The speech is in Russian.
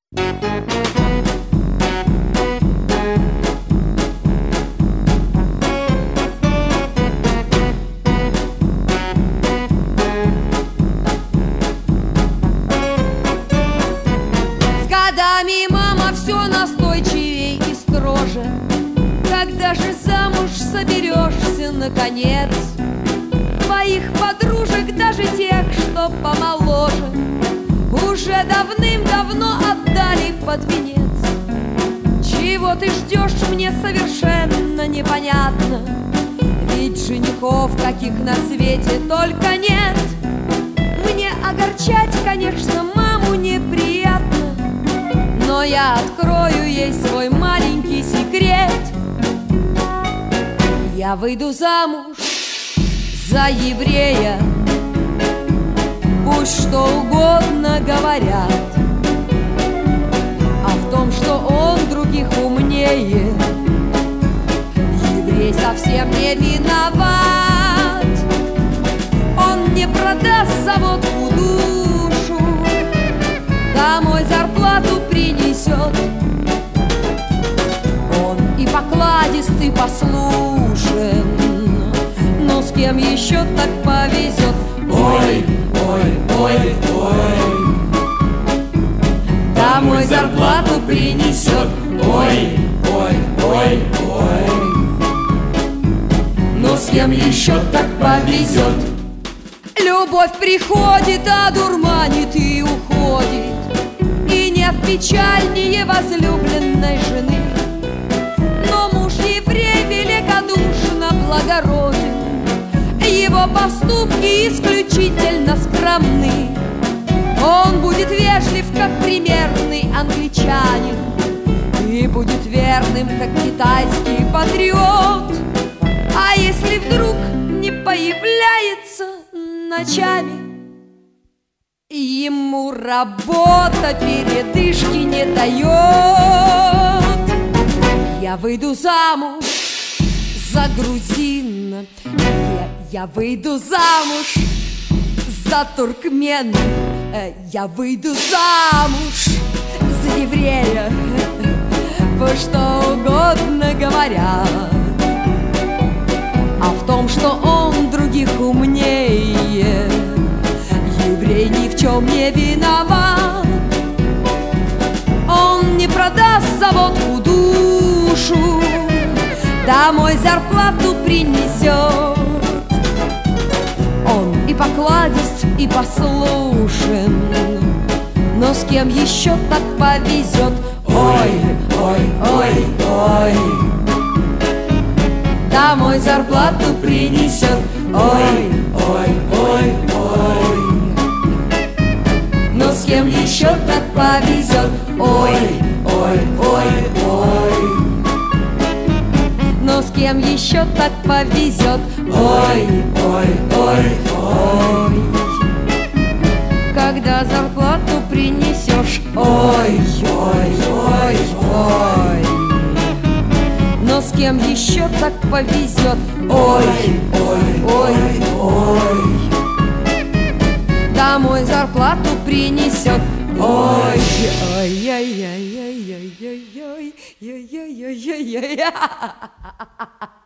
Годами мама все настойчивей и строже. Когда же замуж соберешься, наконец? Твоих подружек, даже тех, что помоложе, уже давным-давно отдали под венец. Чего ты ждешь, мне совершенно непонятно, ведь женихов каких на свете только нет. Мне огорчать, конечно, маму неприятно, но я открою ей свой маленький секрет. Я выйду замуж за еврея, пусть что угодно говорят, а в том, что он других умнее, еврей совсем не виноват. Он не продаст заводку душу, домой зарплату принесет. Он и покладист, и послушен, но с кем еще так повезет? Ой, ой, ой, ой, домой зарплату принесет. Ой, ой, ой, ой, но с кем еще так повезет? Любовь приходит, одурманит и уходит, и нет печальнее возлюбленной жены. Но муж еврей великодушно благороден, его поступки исключительно скромны. Он будет вежлив, как примерный англичанин, и будет верным, как китайский патриот. А если вдруг не появляется ночами, ему работа передышки не дает. Я выйду замуж за грузина, я выйду замуж за туркмена, я выйду замуж за еврея, пусть что угодно говорят, а в том, что он других умнее, еврей ни в чем не виноват. Он не продаст заводку душу, домой зарплату принесет. Он и покладист, и послушен, но с кем еще так повезет? Ой, ой, ой, ой, домой зарплату принесет. ой, ой, ой, ой, но с кем еще так повезет? ой, ой, ой, ой, но с кем еще так повезет? ой, ой, ой, ой, когда зарплату принесешь? ой, ой, ой, ой, но с кем еще так повезет? ой, ой, ой, ой, домой зарплату принесет. ой, Ой-ой-ой-ой-ой-ой-ой-ой-ой-ой-ой-ой.